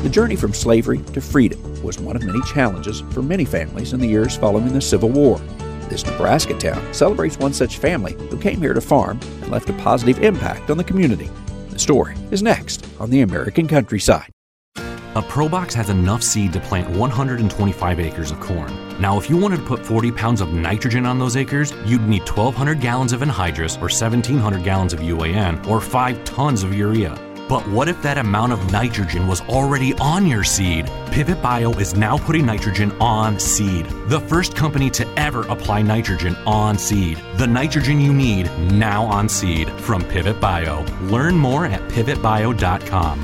The journey from slavery to freedom was one of many challenges for many families in the years following the Civil War. This Nebraska town celebrates one such family who came here to farm and left a positive impact on the community. The story is next on the American Countryside. A ProBox has enough seed to plant 125 acres of corn. Now, if you wanted to put 40 pounds of nitrogen on those acres, you'd need 1,200 gallons of anhydrous or 1,700 gallons of UAN or 5 tons of urea. But what if that amount of nitrogen was already on your seed? Pivot Bio is now putting nitrogen on seed. The first company to ever apply nitrogen on seed. The nitrogen you need now on seed from Pivot Bio. Learn more at pivotbio.com.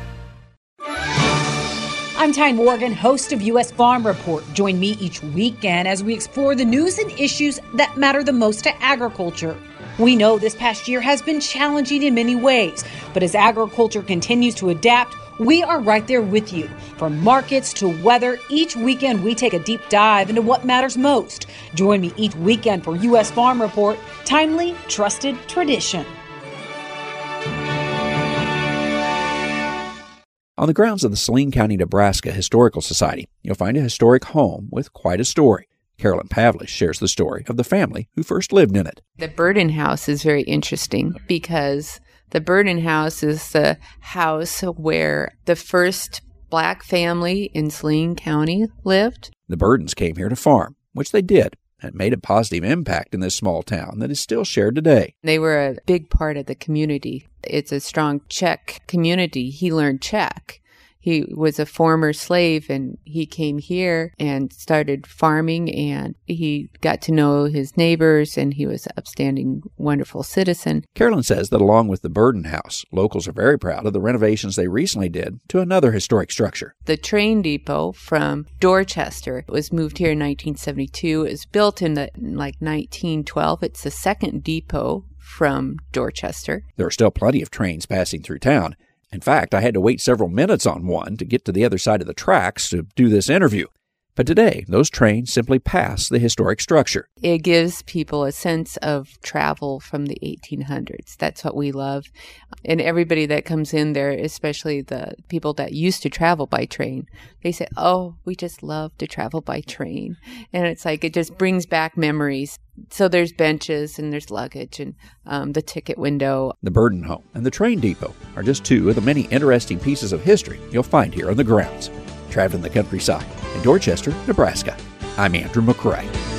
I'm Ty Morgan, host of U.S. Farm Report. Join me each weekend as we explore the news and issues that matter the most to agriculture. We know this past year has been challenging in many ways, but as agriculture continues to adapt, we are right there with you. From markets to weather, each weekend we take a deep dive into what matters most. Join me each weekend for U.S. Farm Report, timely, trusted tradition. On the grounds of the Saline County, Nebraska Historical Society, you'll find a historic home with quite a story. Carolyn Pavlish shares the story of the family who first lived in it. The Burden House is very interesting because the Burden House is the house where the first Black family in Saline County lived. The Burdens came here to farm, which they did, and made a positive impact in this small town that is still shared today. They were a big part of the community. It's a strong Czech community. He learned Czech. He was a former slave, and he came here and started farming, and he got to know his neighbors, and he was an upstanding, wonderful citizen. Carolyn says that along with the Burden House, locals are very proud of the renovations they recently did to another historic structure. The train depot from Dorchester was moved here in 1972. It was built in 1912. It's the second depot from Dorchester. There are still plenty of trains passing through town. In fact, I had to wait several minutes on one to get to the other side of the tracks to do this interview. But today, those trains simply pass the historic structure. It gives people a sense of travel from the 1800s. That's what we love. And everybody that comes in there, especially the people that used to travel by train, they say, oh, we just love to travel by train. And it's like it just brings back memories. So there's benches and there's luggage and the ticket window. The Burden Home and the train depot are just two of the many interesting pieces of history you'll find here on the grounds. Traveling the countryside in Dorchester, Nebraska. I'm Andrew McCrae.